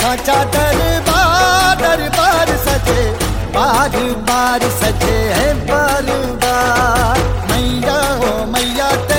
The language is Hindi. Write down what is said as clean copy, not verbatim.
साचा दरबार दरबार सजे, बार बार सजे है बार बार। मैया हो मैया